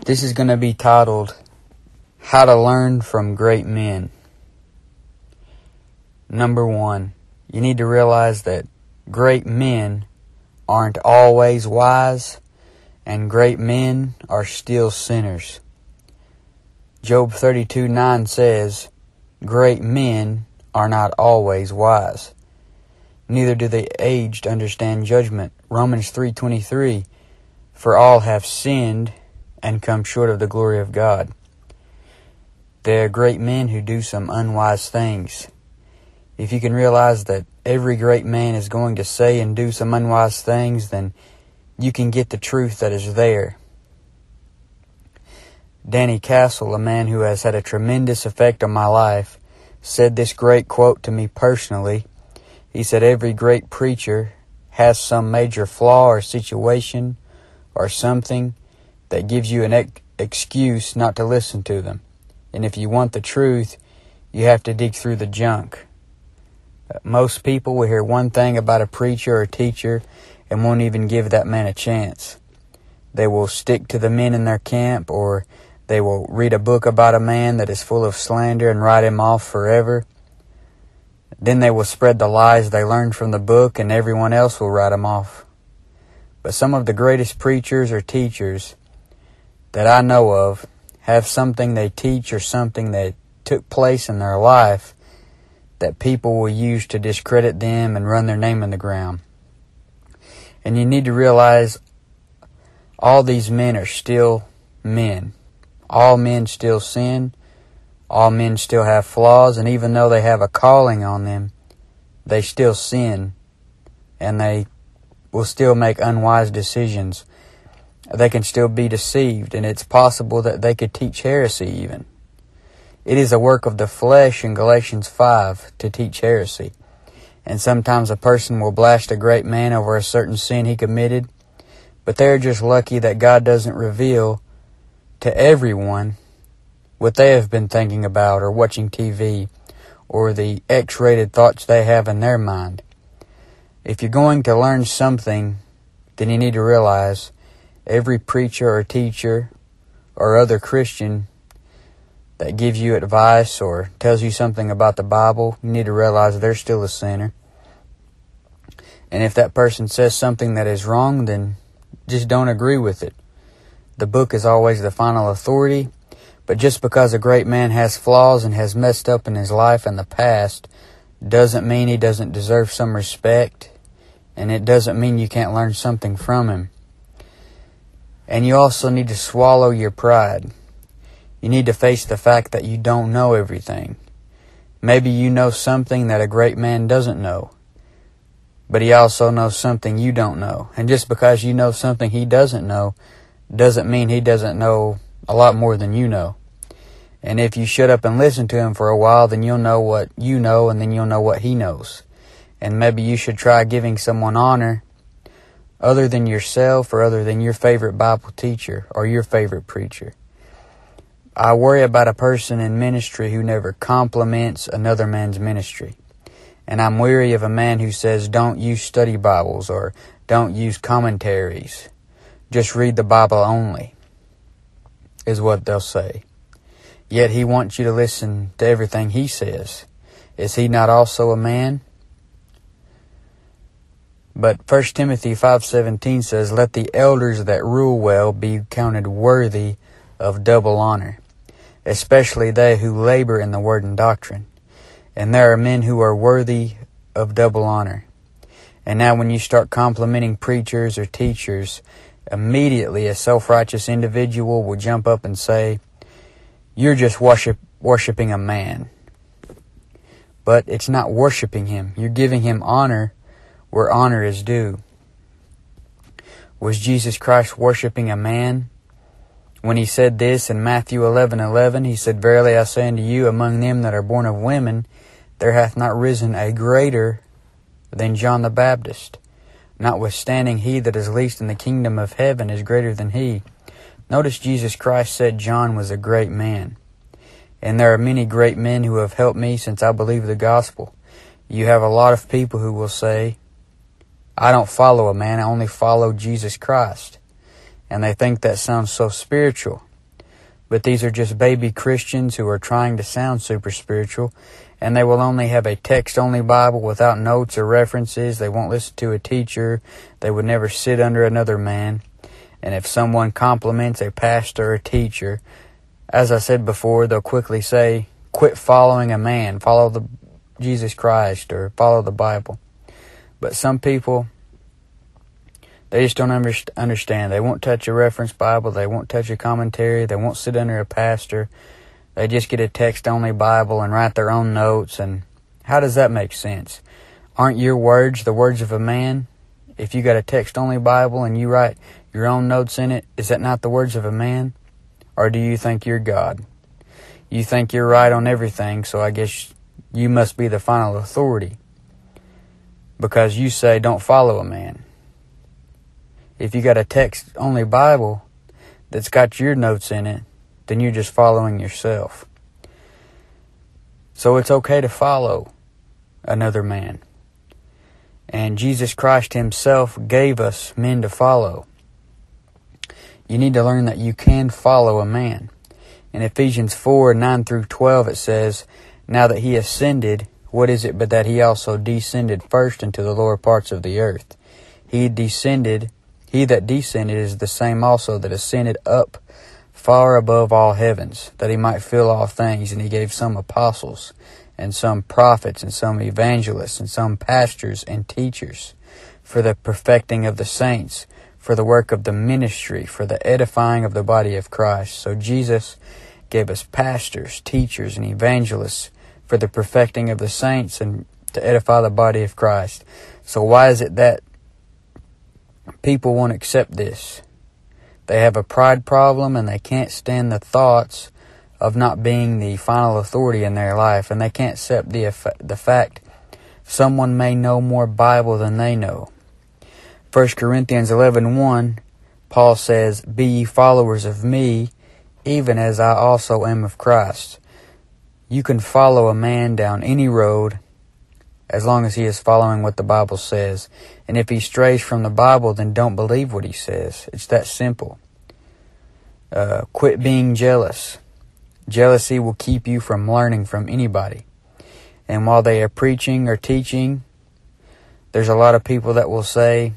This is going to be titled, How to Learn from Great Men. Number 1, you need to realize that great men aren't always wise, and great men are still sinners. Job 32:9 says, Great men are not always wise. Neither do the aged understand judgment. Romans 3:23, For all have sinned and come short of the glory of God. There are great men who do some unwise things. If you can realize that every great man is going to say and do some unwise things, then you can get the truth that is there. Danny Castle, a man who has had a tremendous effect on my life, said this great quote to me personally. He said, Every great preacher has some major flaw or situation or something that gives you an excuse not to listen to them. And if you want the truth, you have to dig through the junk. Most people will hear one thing about a preacher or teacher and won't even give that man a chance. They will stick to the men in their camp, or they will read a book about a man that is full of slander and write him off forever. Then they will spread the lies they learned from the book, and everyone else will write him off. But some of the greatest preachers or teachers that I know of have something they teach or something that took place in their life that people will use to discredit them and run their name in the ground. And you need to realize all these men are still men. All men still sin. All men still have flaws, and even though they have a calling on them, they still sin, and they will still make unwise decisions. They can still be deceived, and it's possible that they could teach heresy even. It is a work of the flesh in Galatians 5 to teach heresy. And sometimes a person will blast a great man over a certain sin he committed, but they're just lucky that God doesn't reveal to everyone what they have been thinking about or watching TV, or the X-rated thoughts they have in their mind. If you're going to learn something, then you need to realize every preacher or teacher or other Christian that gives you advice or tells you something about the Bible, you need to realize they're still a sinner. And if that person says something that is wrong, then just don't agree with it. The book is always the final authority, but just because a great man has flaws and has messed up in his life in the past doesn't mean he doesn't deserve some respect, and it doesn't mean you can't learn something from him. And you also need to swallow your pride. You need to face the fact that you don't know everything. Maybe you know something that a great man doesn't know, but he also knows something you don't know. And just because you know something he doesn't know doesn't mean he doesn't know a lot more than you know. And if you shut up and listen to him for a while, then you'll know what you know, and then you'll know what he knows. And maybe you should try giving someone honor other than yourself, or other than your favorite Bible teacher or your favorite preacher. I worry about a person in ministry who never compliments another man's ministry. And I'm weary of a man who says, don't use study Bibles or don't use commentaries. Just read the Bible only, is what they'll say. Yet he wants you to listen to everything he says. Is he not also a man? But 1 Timothy 5:17 says, Let the elders that rule well be counted worthy of double honor, especially they who labor in the word and doctrine. And there are men who are worthy of double honor. And now when you start complimenting preachers or teachers, immediately a self-righteous individual will jump up and say, you're just worshiping a man. But it's not worshiping him. You're giving him honor where honor is due. Was Jesus Christ worshiping a man? When he said this in Matthew 11:11, he said, Verily I say unto you, among them that are born of women, there hath not risen a greater than John the Baptist. Notwithstanding, he that is least in the kingdom of heaven is greater than he. Notice Jesus Christ said John was a great man. And there are many great men who have helped me since I believe the gospel. You have a lot of people who will say, I don't follow a man, I only follow Jesus Christ. And they think that sounds so spiritual. But these are just baby Christians who are trying to sound super spiritual, and they will only have a text-only Bible without notes or references. They won't listen to a teacher. They would never sit under another man. And if someone compliments a pastor or teacher, as I said before, they'll quickly say, quit following a man, follow Jesus Christ, or follow the Bible. But some people, they just don't understand. They won't touch a reference Bible. They won't touch a commentary. They won't sit under a pastor. They just get a text-only Bible and write their own notes. And how does that make sense? Aren't your words the words of a man? If you got a text-only Bible and you write your own notes in it, is that not the words of a man? Or do you think you're God? You think you're right on everything, so I guess you must be the final authority, because you say don't follow a man. If you got a text-only Bible that's got your notes in it, then you're just following yourself. So it's okay to follow another man. And Jesus Christ himself gave us men to follow. You need to learn that you can follow a man. In Ephesians 4:9-12 it says, now that he ascended, what is it but that he also descended first into the lower parts of the earth? He that descended is the same also that ascended up far above all heavens, that he might fill all things. And he gave some apostles, and some prophets, and some evangelists, and some pastors and teachers, for the perfecting of the saints, for the work of the ministry, for the edifying of the body of Christ. So Jesus gave us pastors, teachers, and evangelists for the perfecting of the saints and to edify the body of Christ. So why is it that people won't accept this? They have a pride problem, and they can't stand the thoughts of not being the final authority in their life, and they can't accept the fact someone may know more Bible than they know. 1 Corinthians 11:1, Paul says, be ye followers of me, even as I also am of Christ. You can follow a man down any road as long as he is following what the Bible says. And if he strays from the Bible, then don't believe what he says. It's that simple. Quit being jealous. Jealousy will keep you from learning from anybody. And while they are preaching or teaching, there's a lot of people that will say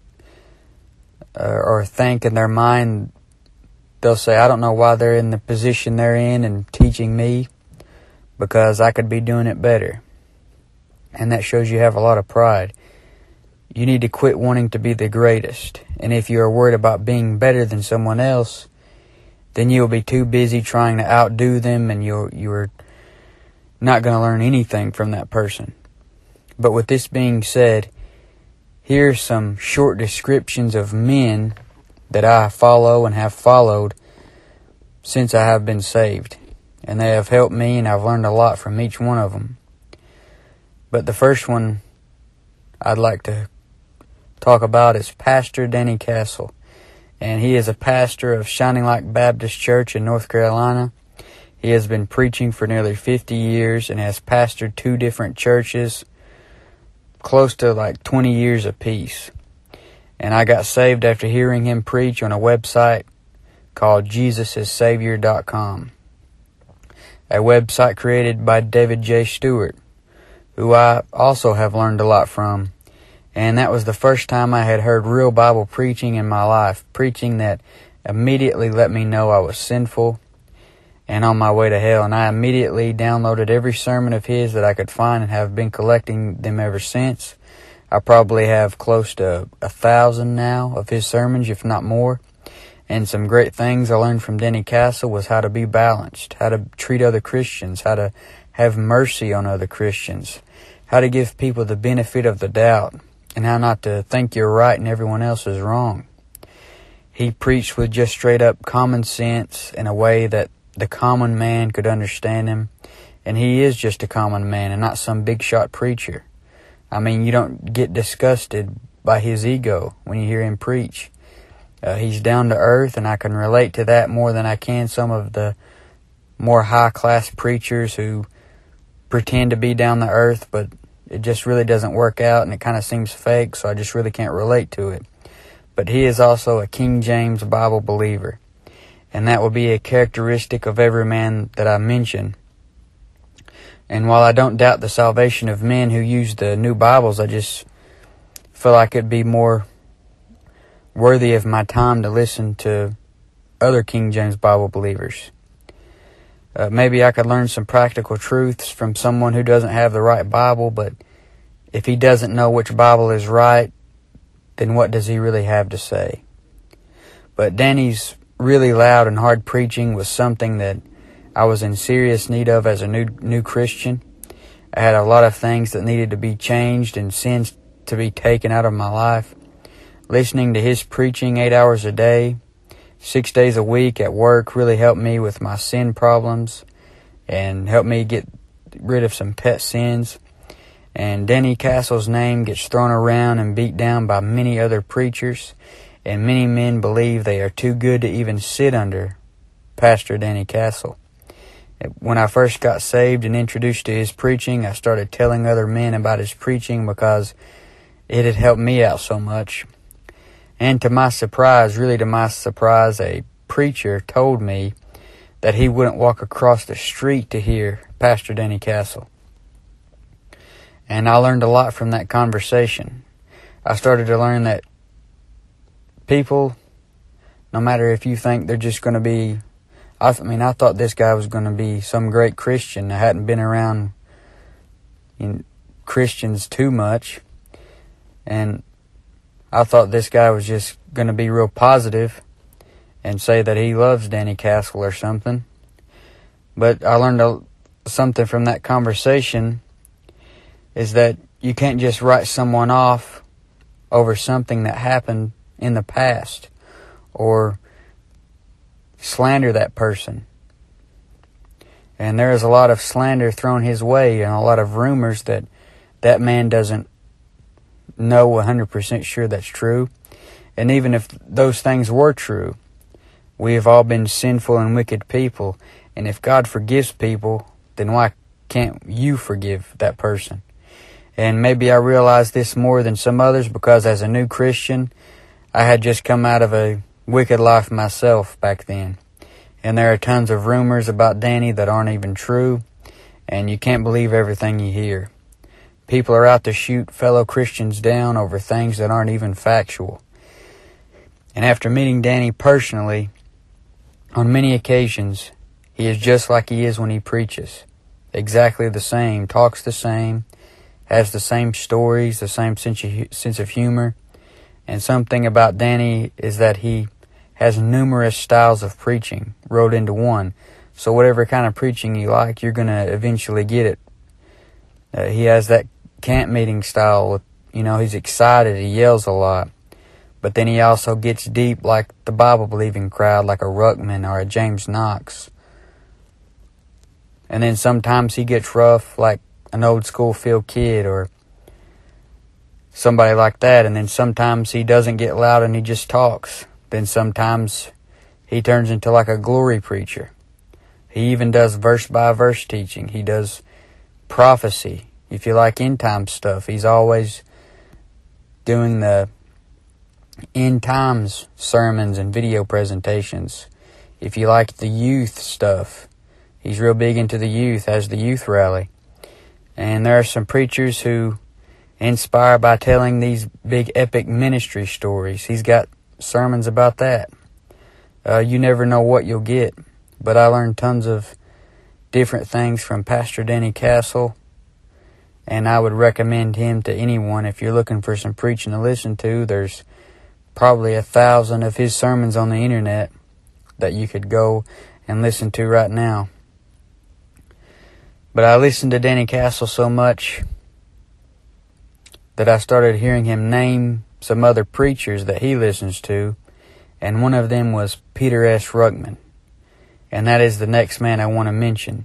or think in their mind, they'll say, I don't know why they're in the position they're in and teaching me, because I could be doing it better. And that shows you have a lot of pride. You need to quit wanting to be the greatest. And if you are worried about being better than someone else, then you'll be too busy trying to outdo them, and you're not going to learn anything from that person. But with this being said, here's some short descriptions of men that I follow and have followed since I have been saved. And they have helped me, and I've learned a lot from each one of them. But the first one I'd like to talk about is Pastor Danny Castle. And he is a pastor of Shining Light Baptist Church in North Carolina. He has been preaching for nearly 50 years and has pastored 2 different churches, close to like 20 years apiece. And I got saved after hearing him preach on a website called JesusIsSavior.com. A website created by David J. Stewart, who I also have learned a lot from. And that was the first time I had heard real Bible preaching in my life, preaching that immediately let me know I was sinful and on my way to hell. And I immediately downloaded every sermon of his that I could find and have been collecting them ever since. I probably have close to 1,000 now of his sermons, if not more. And some great things I learned from Danny Castle was how to be balanced, how to treat other Christians, how to have mercy on other Christians, how to give people the benefit of the doubt, and how not to think you're right and everyone else is wrong. He preached with just straight up common sense in a way that the common man could understand him. And he is just a common man and not some big shot preacher. I mean, you don't get disgusted by his ego when you hear him preach. He's down to earth, and I can relate to that more than I can some of the more high-class preachers who pretend to be down to earth, but it just really doesn't work out, and it kind of seems fake, so I just really can't relate to it. But he is also a King James Bible believer. and that will be a characteristic of every man that I mention. And while I don't doubt the salvation of men who use the new Bibles, I just feel like it'd be more worthy of my time to listen to other King James Bible believers. Maybe I could learn some practical truths from someone who doesn't have the right Bible, but if he doesn't know which Bible is right, then what does he really have to say? But Danny's really loud and hard preaching was something that I was in serious need of as a new Christian. I had a lot of things that needed to be changed and sins to be taken out of my life. Listening to his preaching 8 hours a day, 6 days a week at work really helped me with my sin problems and helped me get rid of some pet sins. And Danny Castle's name gets thrown around and beat down by many other preachers, and many men believe they are too good to even sit under Pastor Danny Castle. When I first got saved and introduced to his preaching, I started telling other men about his preaching because it had helped me out so much. And to my surprise, a preacher told me that he wouldn't walk across the street to hear Pastor Danny Castle. And I learned a lot from that conversation. I started to learn that people, no matter if you think they're just going to be, I thought this guy was going to be some great Christian. I hadn't been around Christians too much. And I thought this guy was just going to be real positive and say that he loves Danny Castle or something. But I learned something from that conversation is that you can't just write someone off over something that happened in the past or slander that person. And there is a lot of slander thrown his way and a lot of rumors that man doesn't know 100% sure that's true. And even if those things were true, we have all been sinful and wicked people. And if God forgives people, then why can't you forgive that person? And maybe I realized this more than some others because as a new Christian, I had just come out of a wicked life myself back then. And there are tons of rumors about Danny that aren't even true, and you can't believe everything you hear. People are out to shoot fellow Christians down over things that aren't even factual. And after meeting Danny personally, on many occasions, he is just like he is when he preaches. Exactly the same, talks the same, has the same stories, the same sense of humor. And something about Danny is that he has numerous styles of preaching rolled into one. So whatever kind of preaching you like, you're going to eventually get it. He has that camp meeting style. He's excited, he yells a lot. But then he also gets deep like the Bible-believing crowd, like a Ruckman or a James Knox. And then sometimes he gets rough like an old school Phil Kidd or somebody like that. And then sometimes he doesn't get loud and he just talks. Then sometimes he turns into like a glory preacher. He even does verse-by-verse teaching. He does prophecy. If you like end-time stuff, he's always doing the end-times sermons and video presentations. If you like the youth stuff, he's real big into the youth, has the youth rally. And there are some preachers who inspire by telling these big epic ministry stories. He's got sermons about that. You never know what you'll get, but I learned tons of different things from Pastor Danny Castle, and I would recommend him to anyone. If you're looking for some preaching to listen to, there's probably 1,000 of his sermons on the internet that you could go and listen to right now. But I listened to Danny Castle so much that I started hearing him name some other preachers that he listens to, and one of them was Peter S. Ruckman, and that is the next man I want to mention.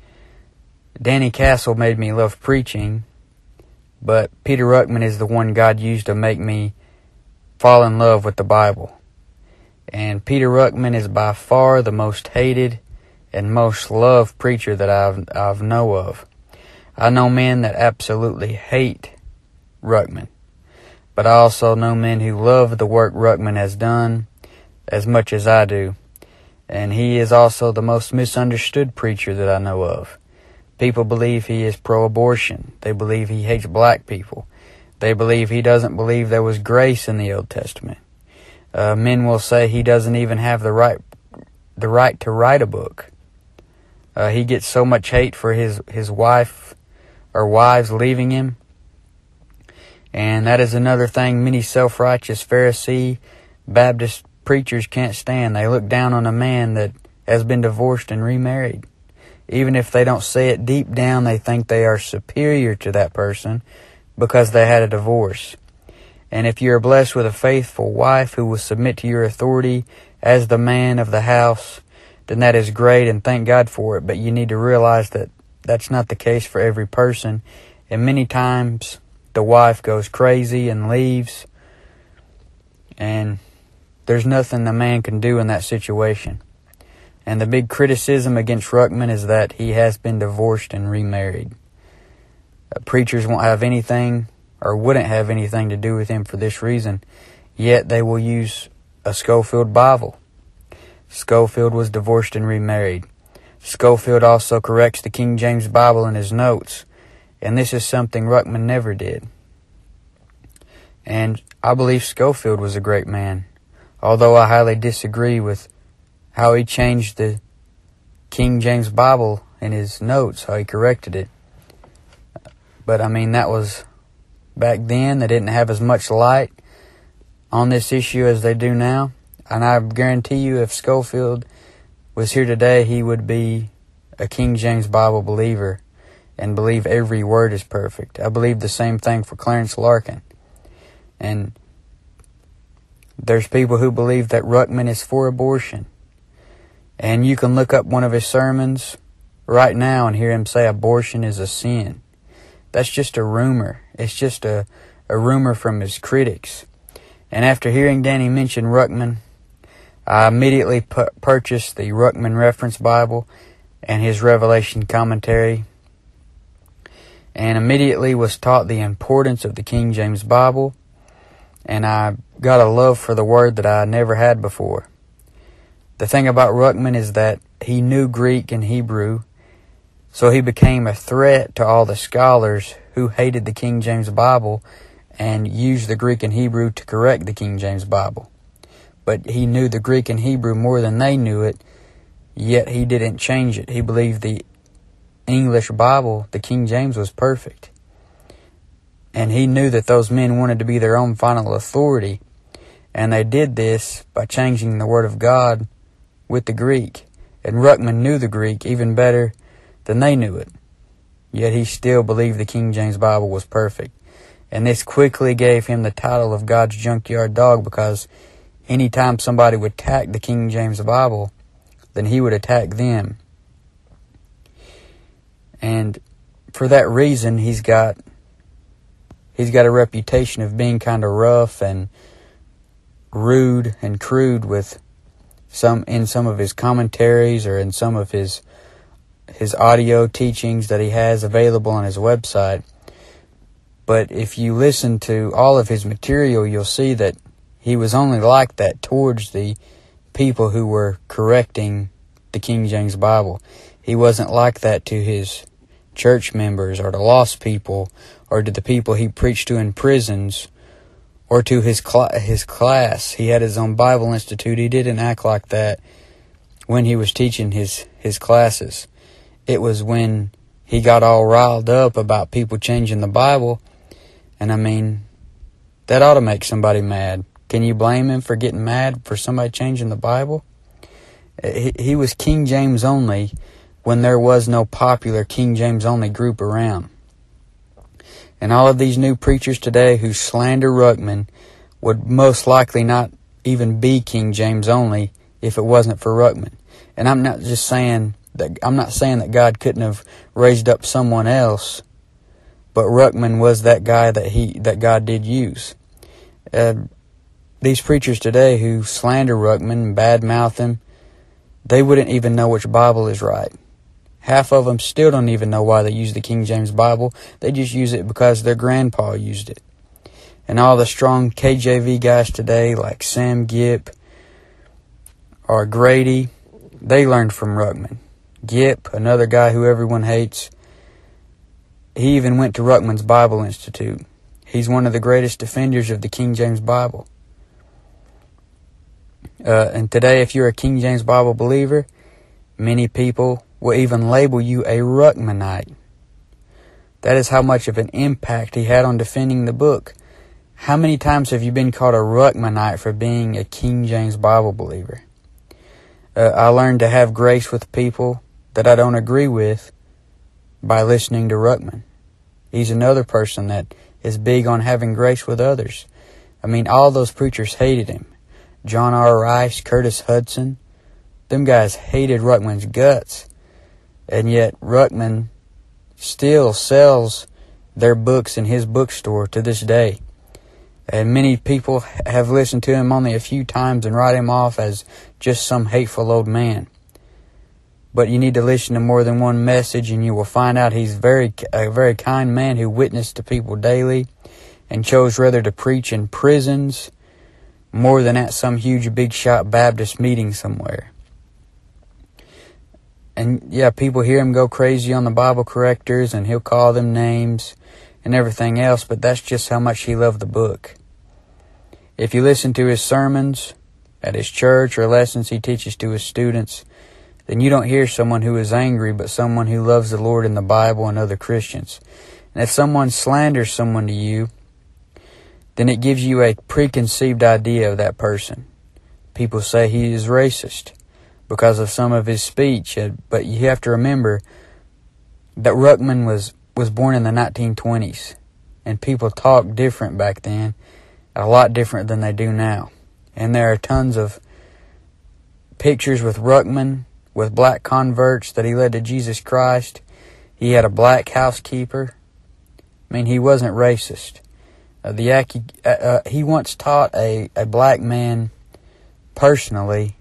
Danny Castle made me love preaching, but Peter Ruckman is the one God used to make me fall in love with the Bible. And Peter Ruckman is by far the most hated and most loved preacher that I've know of. I know men that absolutely hate Ruckman, but I also know men who love the work Ruckman has done as much as I do. And he is also the most misunderstood preacher that I know of. People believe he is pro-abortion. They believe he hates black people. They believe he doesn't believe there was grace in the Old Testament. Men will say he doesn't even have the right to write a book. He gets so much hate for his wife or wives leaving him. And that is another thing many self-righteous Pharisee Baptist preachers can't stand. They look down on a man that has been divorced and remarried. Even if they don't say it deep down, they think they are superior to that person because they had a divorce. And if you are blessed with a faithful wife who will submit to your authority as the man of the house, then that is great and thank God for it. But you need to realize that that's not the case for every person. And many times the wife goes crazy and leaves, and there's nothing the man can do in that situation. And the big criticism against Ruckman is that he has been divorced and remarried. Preachers won't have anything or wouldn't have anything to do with him for this reason, yet they will use a Scofield Bible. Scofield was divorced and remarried. Scofield also corrects the King James Bible in his notes, and this is something Ruckman never did. And I believe Scofield was a great man, although I highly disagree with how he changed the King James Bible in his notes, how he corrected it. But I mean, that was back then. They didn't have as much light on this issue as they do now. And I guarantee you, if Scofield was here today, he would be a King James Bible believer and believe every word is perfect. I believe the same thing for Clarence Larkin. And there's people who believe that Ruckman is for abortion. And you can look up one of his sermons right now and hear him say abortion is a sin. That's just a rumor. It's just a rumor from his critics. And after hearing Danny mention Ruckman, I immediately purchased the Ruckman Reference Bible and his Revelation commentary, and immediately was taught the importance of the King James Bible, and I got a love for the word that I never had before. The thing about Ruckman is that he knew Greek and Hebrew, so he became a threat to all the scholars who hated the King James Bible and used the Greek and Hebrew to correct the King James Bible. But he knew the Greek and Hebrew more than they knew it, yet he didn't change it. He believed the English Bible, the King James, was perfect. And he knew that those men wanted to be their own final authority, and they did this by changing the Word of God with the Greek. And Ruckman knew the Greek even better than they knew it, yet he still believed the King James Bible was perfect. And this quickly gave him the title of God's junkyard dog, because anytime somebody would attack the King James Bible, then he would attack them. And for that reason, he's got a reputation of being kind of rough and rude and crude with some of his commentaries or in some of his audio teachings that he has available on his website. But if you listen to all of his material, you'll see that he was only like that towards the people who were correcting the King James Bible. He wasn't like that to his church members or to lost people or to the people he preached to in prisons or to his class. He had his own Bible Institute. He didn't act like that when he was teaching his classes. It was when he got all riled up about people changing the Bible. And I mean, that ought to make somebody mad. Can you blame him for getting mad for somebody changing the Bible? He was King James only when there was no popular King James only group around. And all of these new preachers today who slander Ruckman would most likely not even be King James only if it wasn't for Ruckman. And I'm not saying that God couldn't have raised up someone else, but Ruckman was that guy that God did use. These preachers today who slander Ruckman and badmouth him, they wouldn't even know which Bible is right. Half of them still don't even know why they use the King James Bible. They just use it because their grandpa used it. And all the strong KJV guys today, like Sam Gipp or Grady, They learned from Ruckman. Gipp, another guy who everyone hates, he even went to Ruckman's Bible Institute. He's one of the greatest defenders of the King James Bible. And today, if you're a King James Bible believer, many people will even label you a Ruckmanite. That is how much of an impact he had on defending the book. How many times have you been called a Ruckmanite for being a King James Bible believer? I learned to have grace with people that I don't agree with by listening to Ruckman. He's another person that is big on having grace with others. I mean, all those preachers hated him. John R. Rice, Curtis Hudson, them guys hated Ruckman's guts. And yet Ruckman still sells their books in his bookstore to this day. And many people have listened to him only a few times and write him off as just some hateful old man. But you need to listen to more than one message, and you will find out he's a very kind man who witnessed to people daily and chose rather to preach in prisons more than at some huge big shot Baptist meeting somewhere. And yeah, people hear him go crazy on the Bible correctors, and he'll call them names and everything else, but that's just how much he loved the book. If you listen to his sermons at his church or lessons he teaches to his students, then you don't hear someone who is angry, but someone who loves the Lord and the Bible and other Christians. And if someone slanders someone to you, then it gives you a preconceived idea of that person. People say he is racist because of some of his speech, but you have to remember that Ruckman was born in the 1920s, and people talked different back then, a lot different than they do now. And there are tons of pictures with Ruckman, with black converts that he led to Jesus Christ. He had a black housekeeper. I mean, he wasn't racist. He once taught a black man personally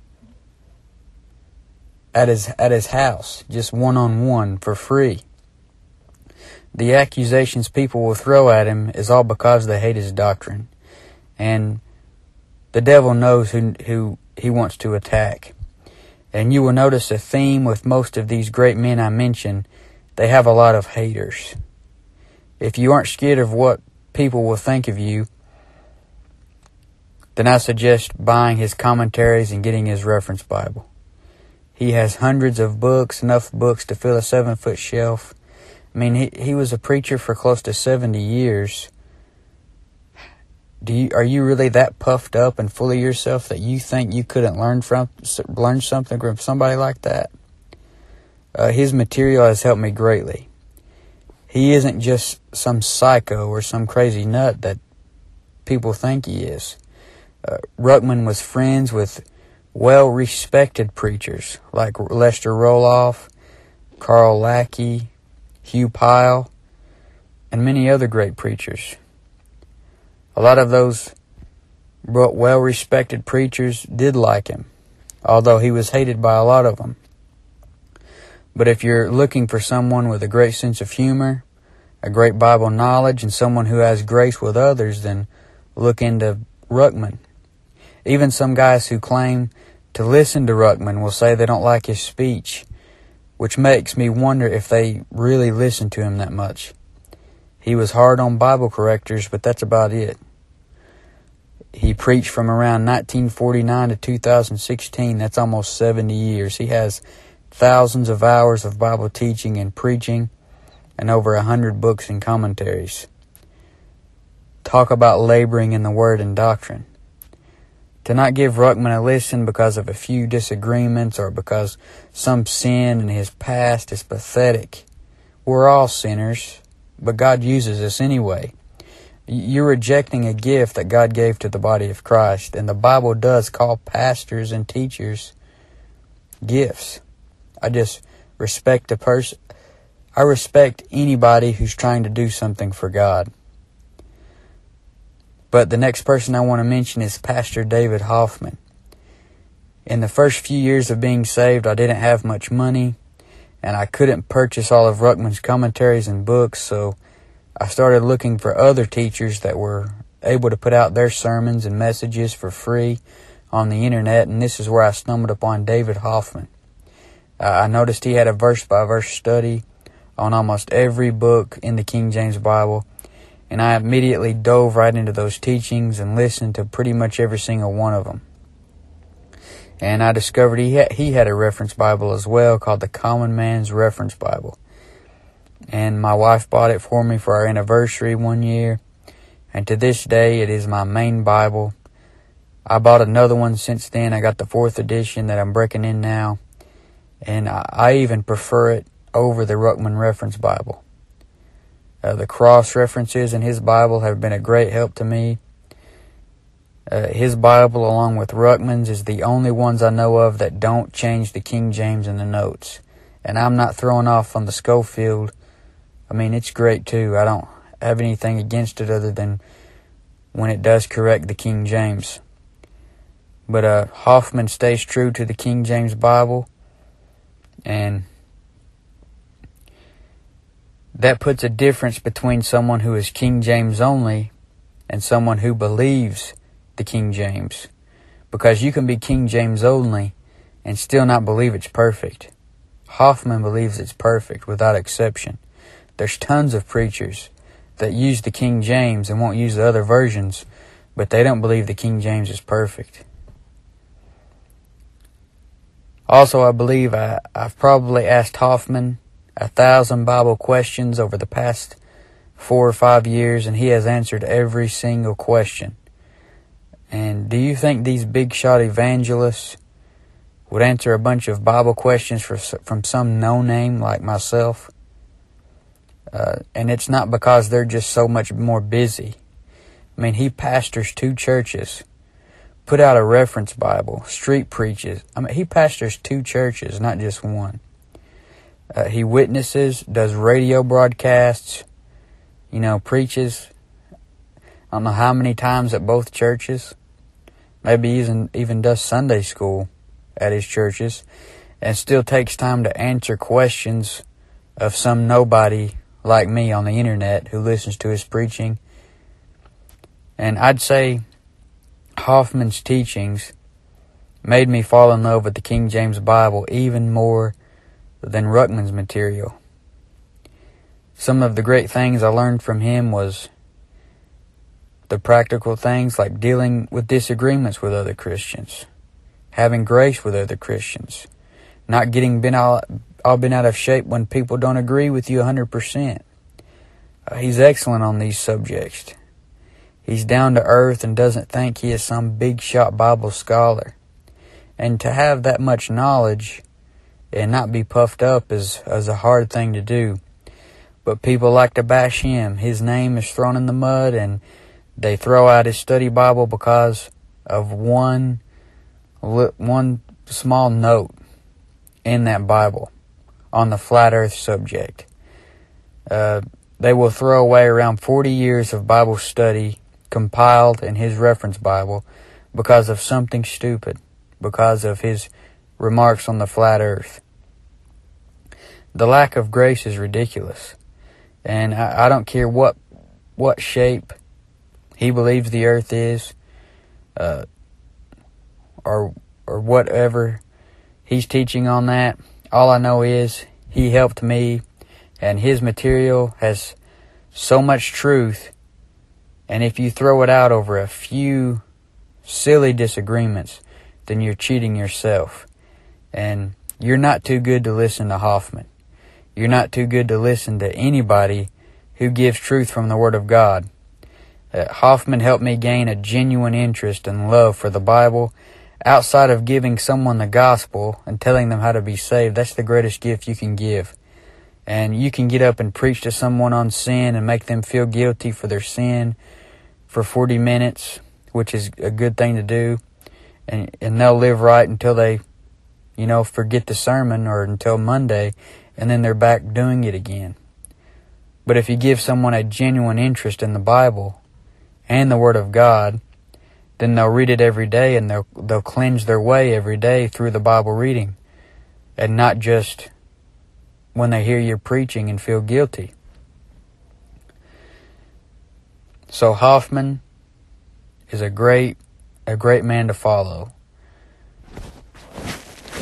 at his house, just one-on-one for free. The accusations people will throw at him is all because they hate his doctrine. And the devil knows who he wants to attack. And you will notice a theme with most of these great men I mentioned. They have a lot of haters. If you aren't scared of what people will think of you, then I suggest buying his commentaries and getting his reference Bible. He has hundreds of books, enough books to fill a 7-foot shelf. I mean, he was a preacher for close to 70 years. Are you really that puffed up and full of yourself that you think you couldn't learn something from somebody like that? His material has helped me greatly. He isn't just some psycho or some crazy nut that people think he is. Ruckman was friends with well-respected preachers like Lester Roloff, Carl Lackey, Hugh Pyle, and many other great preachers. A lot of those well-respected preachers did like him, although he was hated by a lot of them. But if you're looking for someone with a great sense of humor, a great Bible knowledge, and someone who has grace with others, then look into Ruckman. Even some guys who claim to listen to Ruckman will say they don't like his speech, which makes me wonder if they really listen to him that much. He was hard on Bible correctors, but that's about it. He preached from around 1949 to 2016. That's almost 70 years. He has thousands of hours of Bible teaching and preaching and over 100 books and commentaries. Talk about laboring in the Word and doctrine. To not give Ruckman a listen because of a few disagreements or because some sin in his past is pathetic. We're all sinners, but God uses us anyway. You're rejecting a gift that God gave to the body of Christ, and the Bible does call pastors and teachers gifts. I just respect the person. I respect anybody who's trying to do something for God. But the next person I want to mention is Pastor David Hoffman. In the first few years of being saved, I didn't have much money, and I couldn't purchase all of Ruckman's commentaries and books, so I started looking for other teachers that were able to put out their sermons and messages for free on the internet, and this is where I stumbled upon David Hoffman. I noticed he had a verse-by-verse study on almost every book in the King James Bible, and I immediately dove right into those teachings and listened to pretty much every single one of them. And I discovered he had a reference Bible as well called the Common Man's Reference Bible. And my wife bought it for me for our anniversary one year, and to this day it is my main Bible. I bought another one since then. I got the 4th edition that I'm breaking in now, and I even prefer it over the Ruckman Reference Bible. The cross references in his Bible have been a great help to me. His Bible, along with Ruckman's, is the only ones I know of that don't change the King James in the notes. And I'm not throwing off on the Schofield. I mean, it's great too. I don't have anything against it other than when it does correct the King James. But Hoffman stays true to the King James Bible, and that puts a difference between someone who is King James only and someone who believes the King James. Because you can be King James only and still not believe it's perfect. Hoffman believes it's perfect without exception. There's tons of preachers that use the King James and won't use the other versions, but they don't believe the King James is perfect. Also, I believe I've probably asked Hoffman 1,000 Bible questions over the past 4 or 5 years, and he has answered every single question. And do you think these big shot evangelists would answer a bunch of Bible questions from some no-name like myself? And it's not because they're just so much more busy. I mean, he pastors 2 churches, put out a reference Bible, street preaches. I mean, he pastors 2 churches, not just one. He witnesses, does radio broadcasts, preaches, I don't know how many times at both churches. Maybe even does Sunday school at his churches, and still takes time to answer questions of some nobody like me on the internet who listens to his preaching. And I'd say Hoffman's teachings made me fall in love with the King James Bible even more than Ruckman's material. Some of the great things I learned from him was the practical things like dealing with disagreements with other Christians, having grace with other Christians, not getting bent out of shape when people don't agree with you 100%. He's excellent on these subjects. He's down to earth and doesn't think he is some big shot Bible scholar. And to have that much knowledge and not be puffed up is a hard thing to do. But people like to bash him. His name is thrown in the mud, and they throw out his study Bible because of one small note in that Bible on the flat earth subject. They will throw away around 40 years of Bible study compiled in his reference Bible because of something stupid, because of his remarks on the flat earth. The lack of grace is ridiculous. And I don't care what shape he believes the earth is, or whatever he's teaching on that. All I know is he helped me, and his material has so much truth. And if you throw it out over a few silly disagreements, then you're cheating yourself. And you're not too good to listen to Hoffman. You're not too good to listen to anybody who gives truth from the Word of God. Hoffman helped me gain a genuine interest and love for the Bible. Outside of giving someone the gospel and telling them how to be saved, that's the greatest gift you can give. And you can get up and preach to someone on sin and make them feel guilty for their sin for 40 minutes, which is a good thing to do. And they'll live right until they, forget the sermon, or until Monday, and then they're back doing it again. But if you give someone a genuine interest in the Bible and the Word of God, then they'll read it every day, and they'll cleanse their way every day through the Bible reading, and not just when they hear you preaching and feel guilty. So Hoffman is a great man to follow.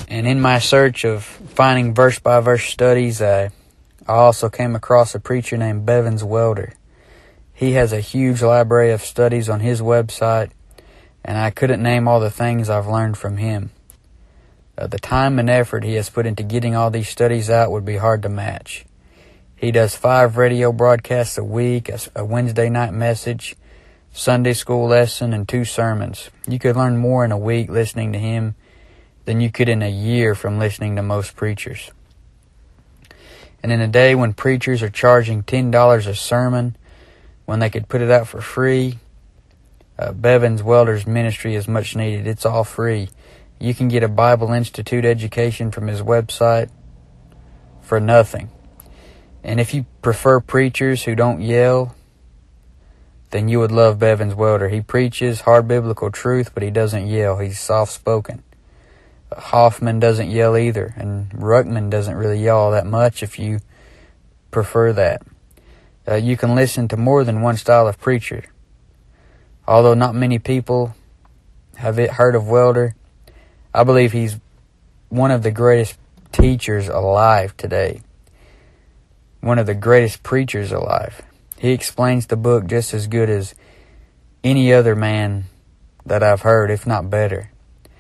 And in my search of finding verse-by-verse studies, I also came across a preacher named Bevins Welder. He has a huge library of studies on his website, and I couldn't name all the things I've learned from him. The time and effort he has put into getting all these studies out would be hard to match. He does 5 radio broadcasts a week, a Wednesday night message, Sunday school lesson, and 2 sermons. You could learn more in a week listening to him than you could in a year from listening to most preachers. And in a day when preachers are charging $10 a sermon, when they could put it out for free, Bevins Welder's ministry is much needed. It's all free. You can get a Bible Institute education from his website for nothing. And if you prefer preachers who don't yell, then you would love Bevins Welder. He preaches hard biblical truth, but he doesn't yell. He's soft-spoken. Hoffman doesn't yell either, and Ruckman doesn't really yell all that much if you prefer that. You can listen to more than one style of preacher. Although not many people have heard of Welder, I believe he's one of the greatest teachers alive today. One of the greatest preachers alive. He explains the book just as good as any other man that I've heard, if not better.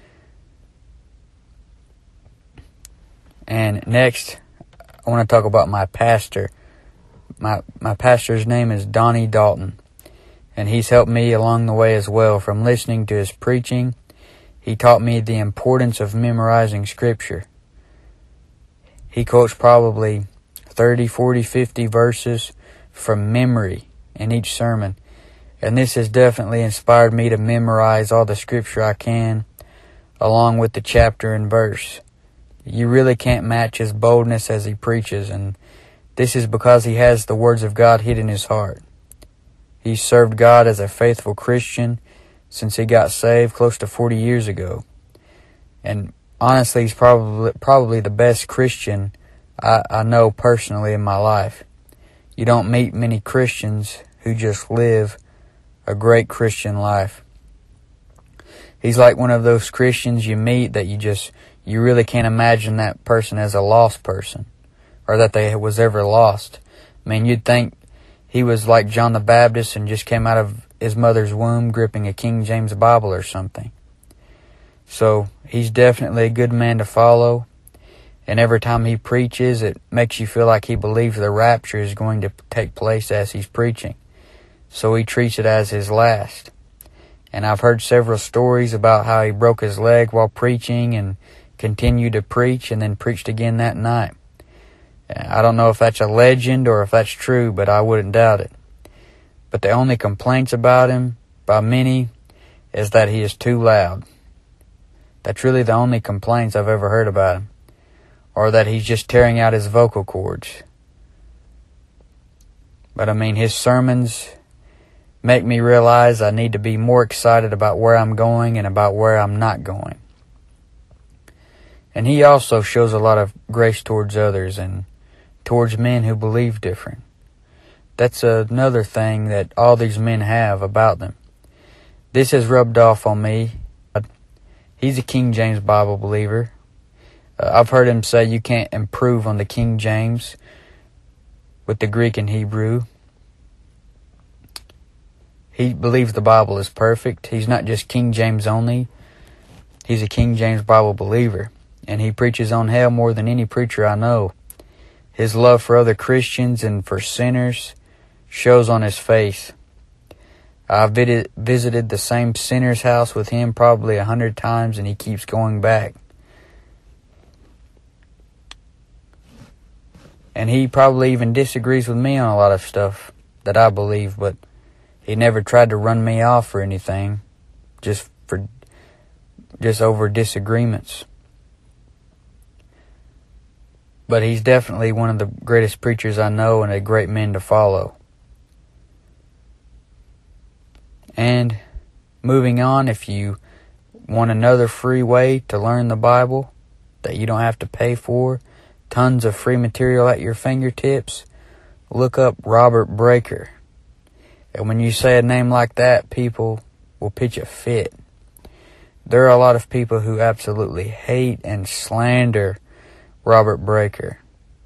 And next, I want to talk about my pastor. My pastor's name is Donnie Dalton, and he's helped me along the way as well. From listening to his preaching, he taught me the importance of memorizing Scripture. He quotes probably 30, 40, 50 verses from memory in each sermon, and this has definitely inspired me to memorize all the Scripture I can, along with the chapter and verse. You really can't match his boldness as he preaches, and this is because he has the words of God hid in his heart. He's served God as a faithful Christian since he got saved close to 40 years ago. And honestly, he's probably the best Christian I know personally in my life. You don't meet many Christians who just live a great Christian life. He's like one of those Christians you meet that you really can't imagine that person as a lost person, or that they was ever lost. I mean, you'd think he was like John the Baptist and just came out of his mother's womb gripping a King James Bible or something. So he's definitely a good man to follow, and every time he preaches, it makes you feel like he believes the rapture is going to take place as he's preaching. So he treats it as his last. And I've heard several stories about how he broke his leg while preaching and continued to preach and then preached again that night. I don't know if that's a legend or if that's true, but I wouldn't doubt it. But the only complaints about him by many is that he is too loud. That's really the only complaints I've ever heard about him. Or that he's just tearing out his vocal cords. But I mean, his sermons make me realize I need to be more excited about where I'm going and about where I'm not going. And he also shows a lot of grace towards others and towards men who believe different. That's another thing that all these men have about them. This has rubbed off on me. He's a King James Bible believer. I've heard him say you can't improve on the King James with the Greek and Hebrew. He believes the Bible is perfect. He's not just King James only. He's a King James Bible believer. And he preaches on hell more than any preacher I know. His love for other Christians and for sinners shows on his face. I visited the same sinner's house with him probably 100 times, and he keeps going back. And he probably even disagrees with me on a lot of stuff that I believe, but he never tried to run me off or anything, just over disagreements. But he's definitely one of the greatest preachers I know and a great man to follow. And moving on, if you want another free way to learn the Bible that you don't have to pay for, tons of free material at your fingertips, look up Robert Breaker. And when you say a name like that, people will pitch a fit. there are a lot of people who absolutely hate and slander Robert Breaker.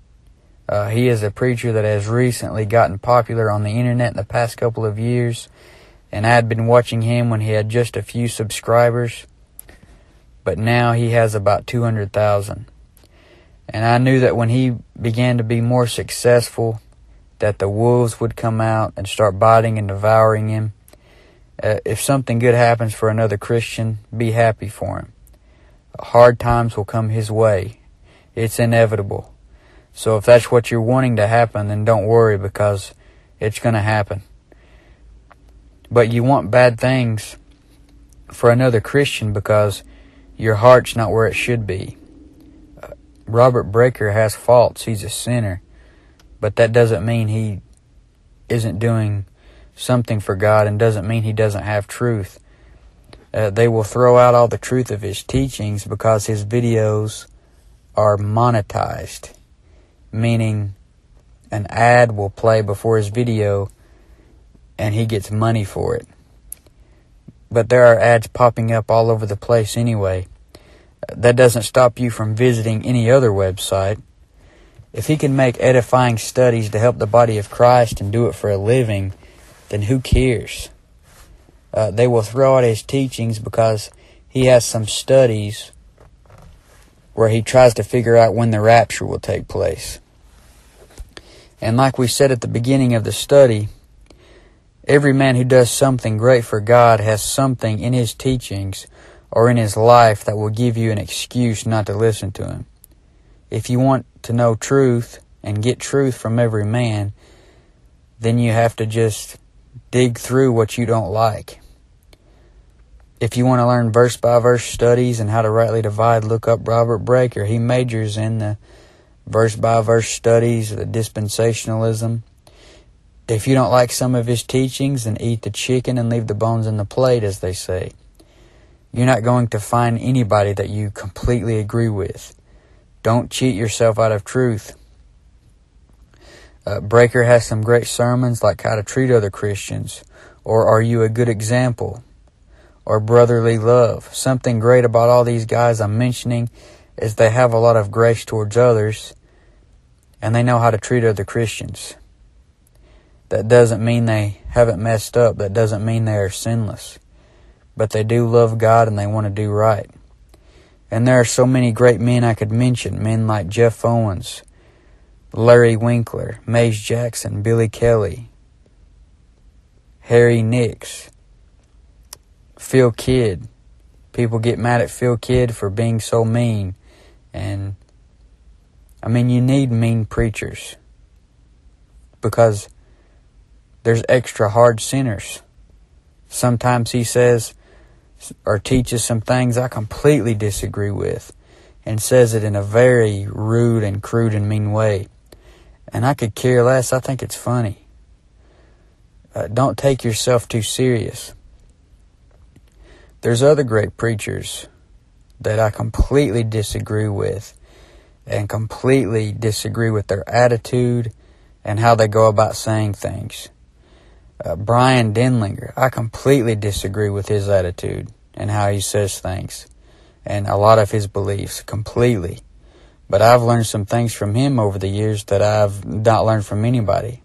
He is a preacher that has recently gotten popular on the internet in the past couple of years, and I had been watching him when he had just a few subscribers, but now he has about 200,000. And I knew that when he began to be more successful, that the wolves would come out and start biting and devouring him. If something good happens for another Christian, be happy for him. Hard times will come his way. It's inevitable. So if that's what you're wanting to happen, then don't worry, because it's going to happen. But you want bad things for another Christian because your heart's not where it should be. Robert Breaker has faults. He's a sinner. But that doesn't mean he isn't doing something for God, and doesn't mean he doesn't have truth. They will throw out all the truth of his teachings because his videos are monetized, meaning an ad will play before his video and he gets money for it. But there are ads popping up all over the place anyway. That doesn't stop you from visiting any other website. If he can make edifying studies to help the body of Christ and do it for a living, then who cares? They will throw out his teachings because he has some studies where he tries to figure out when the rapture will take place. And like we said at the beginning of the study, every man who does something great for God has something in his teachings or in his life that will give you an excuse not to listen to him. If you want to know truth and get truth from every man, then you have to just dig through what you don't like. If you want to learn verse-by-verse studies and how to rightly divide, look up Robert Breaker. He majors in the verse-by-verse studies, the dispensationalism. If you don't like some of his teachings, then eat the chicken and leave the bones in the plate, as they say. You're not going to find anybody that you completely agree with. Don't cheat yourself out of truth. Breaker has some great sermons like How to Treat Other Christians, or Are You a Good Example, or Brotherly Love. Something great about all these guys I'm mentioning is they have a lot of grace towards others, and they know how to treat other Christians. That doesn't mean they haven't messed up. That doesn't mean they are sinless. But they do love God and they want to do right. And there are so many great men I could mention. Men like Jeff Owens, Larry Winkler, Mays Jackson, Billy Kelly, Harry Nix, Phil Kidd. People get mad at Phil Kidd for being so mean. And, you need mean preachers. Because there's extra hard sinners. Sometimes he says or teaches some things I completely disagree with, and says it in a very rude and crude and mean way. And I could care less. I think it's funny. Don't take yourself too serious. There's other great preachers that I completely disagree with, and completely disagree with their attitude and how they go about saying things. Brian Denlinger, I completely disagree with his attitude and how he says things, and a lot of his beliefs, completely. But I've learned some things from him over the years that I've not learned from anybody.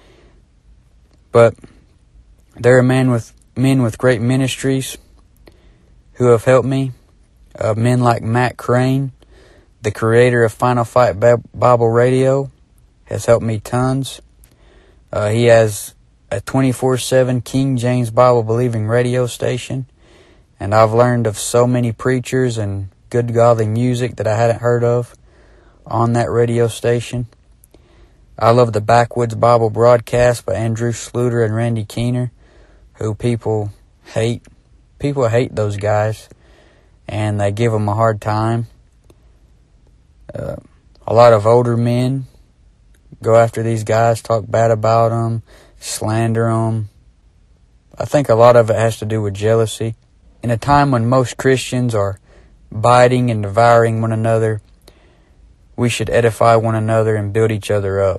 But there are men with great ministries who have helped me. Men like Matt Crane, the creator of Final Fight Bible Radio, has helped me tons. He has a 24/7 King James Bible believing radio station, and I've learned of so many preachers and good godly music that I hadn't heard of on that radio station. I love the Backwoods Bible broadcast by Andrew Sluter and Randy Keener, who people hate. People hate those guys, and they give them a hard time. A lot of older men go after these guys, talk bad about them, slander them. I think a lot of it has to do with jealousy. In a time when most Christians are biting and devouring one another, we should edify one another and build each other up.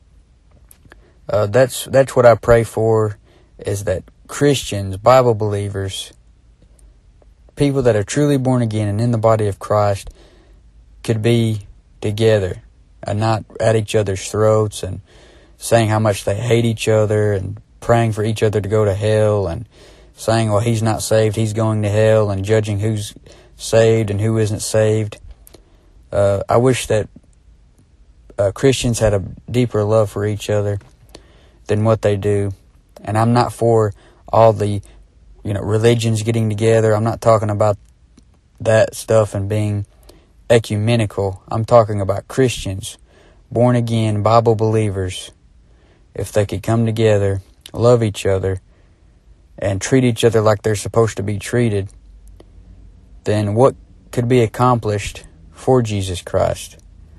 That's what I pray for, is that Christians, Bible believers, people that are truly born again and in the body of Christ could be together and not at each other's throats and saying how much they hate each other and praying for each other to go to hell and saying, well, he's not saved, he's going to hell, and judging who's saved and who isn't saved. I wish that Christians had a deeper love for each other than what they do. And I'm not for all the, religions getting together. I'm not talking about that stuff and being ecumenical. I'm talking about Christians, born again, Bible believers. If they could come together, love each other, and treat each other like they're supposed to be treated, then what could be accomplished for Jesus Christ?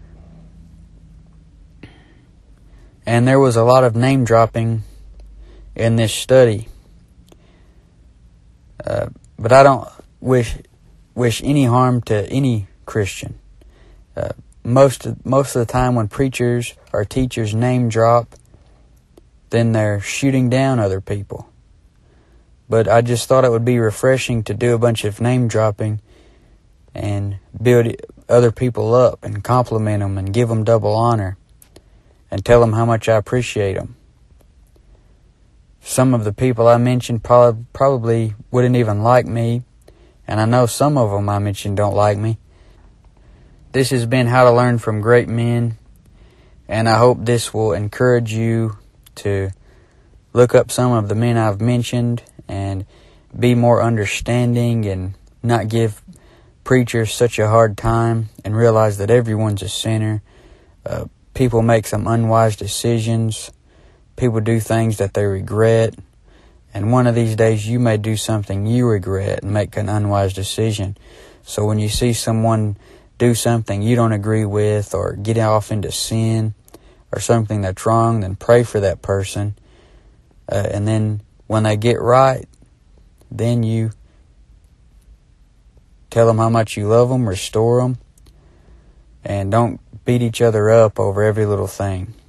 And there was a lot of name dropping in this study. But I don't wish any harm to any Christian. Most of the time when preachers or teachers name drop, then they're shooting down other people. But I just thought it would be refreshing to do a bunch of name dropping and build other people up and compliment them and give them double honor and tell them how much I appreciate them. Some of the people I mentioned probably wouldn't even like me, and I know some of them I mentioned don't like me. This has been How to Learn from Great Men, and I hope this will encourage you to look up some of the men I've mentioned and be more understanding and not give preachers such a hard time and realize that everyone's a sinner. People make some unwise decisions. People do things that they regret. And one of these days you may do something you regret and make an unwise decision. So when you see someone do something you don't agree with or get off into sin or something that's wrong, then pray for that person. And then when they get right, then you tell them how much you love them, restore them, and don't beat each other up over every little thing.